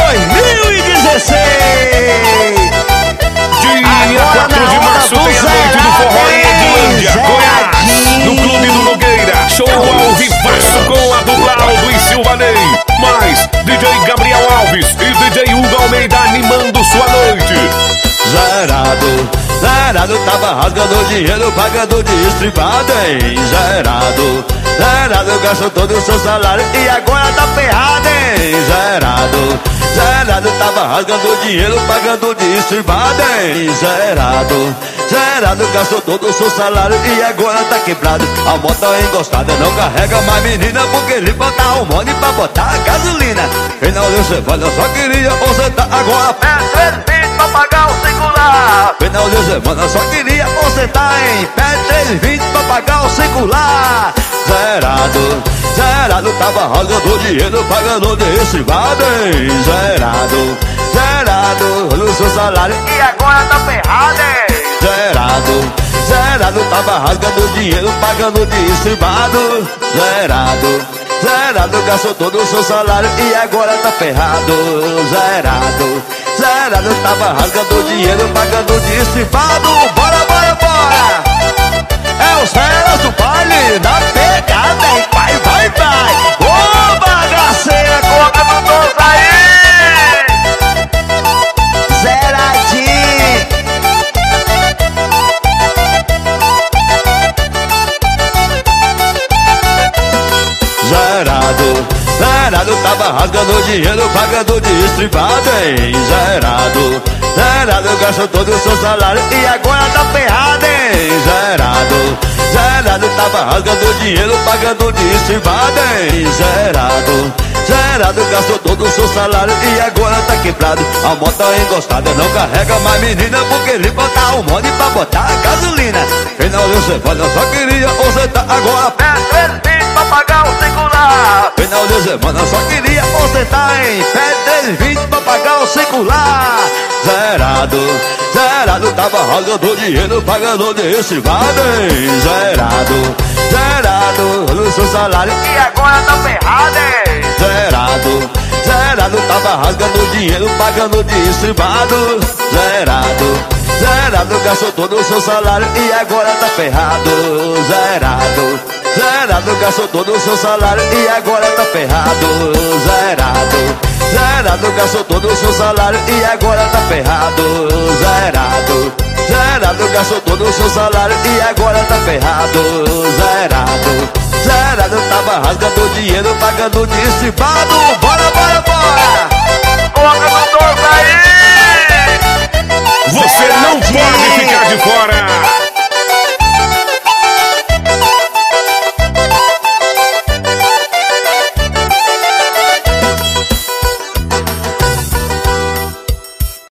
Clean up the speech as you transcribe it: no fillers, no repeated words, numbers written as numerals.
2016. Dia 4 de março tem a noite do forró em Edilândia, Goiás, no Clube do Nogueira. Show ao vivaço com a Dublaudo e Silvanei. Mais DJ Gabriel Alves e DJ Hugo Almeida animando sua noite. Zerado, tava rasgando dinheiro, pagando de estripado, hein? Zerado, gastou todo o seu salário e agora tá ferrado, hein? Zerado, tava rasgando dinheiro, pagando de estripado, hein? Zerado, gastou todo o seu salário e agora tá quebrado. A moto é encostada, não carrega mais menina, porque ele bota o money pra botar a gasolina. Final de semana só queria ostentar, agora pé 3 20 pra pagar o singular. Final de semana só queria ostentar, hein? Pé 3,20 pra pagar o singular. Zerado, tava rasgando dinheiro, pagando de estribado, hein? Zerado, no seu salário e agora tá ferrado, hein? Zerado, tava rasgando dinheiro, pagando de estribado. Zerado, gastou todo o seu salário e agora tá ferrado. Zerado, tava rasgando dinheiro, pagando de estribado. Bora! É os feras do baile, na pegada, hein? Vai! Ô, bagaceira, coloca no doce aí! Zeradinho! Zerado, tava rasgando dinheiro, pagando de estripado, hein? Zerado, gastou todo o seu salário e agora tá ferrado, hein? Zerado, tava rasgando dinheiro, pagando de estripado, hein? Zerado, gastou todo o seu salário e agora tá quebrado. A moto é encostada, não carrega mais menina, porque ele bota o money pra botar a gasolina. Final de semana só queria ostentar, agora pé 3 20 pra pagar o singular. Final de semana só queria ostentar, hein? Pé 3,20 pra pagar o singular. Zerado, tava rasgando dinheiro, pagando de estribado, hein? Zerado, no seu salário e agora tá ferrado, hein? Zerado, tava rasgando dinheiro, pagando de estribado. Zerado, gastou todo o seu salário e agora tá ferrado. Zerado, gastou todo o seu salário e agora tá ferrado. Zerado, gastou todo o seu salário e agora tá ferrado. Zerado, gastou todo o seu salário e agora tá ferrado. Zerado, tava rasgando dinheiro, pagando de estripado. Bora! Coloca no doce aí! Você não pode ficar de fora.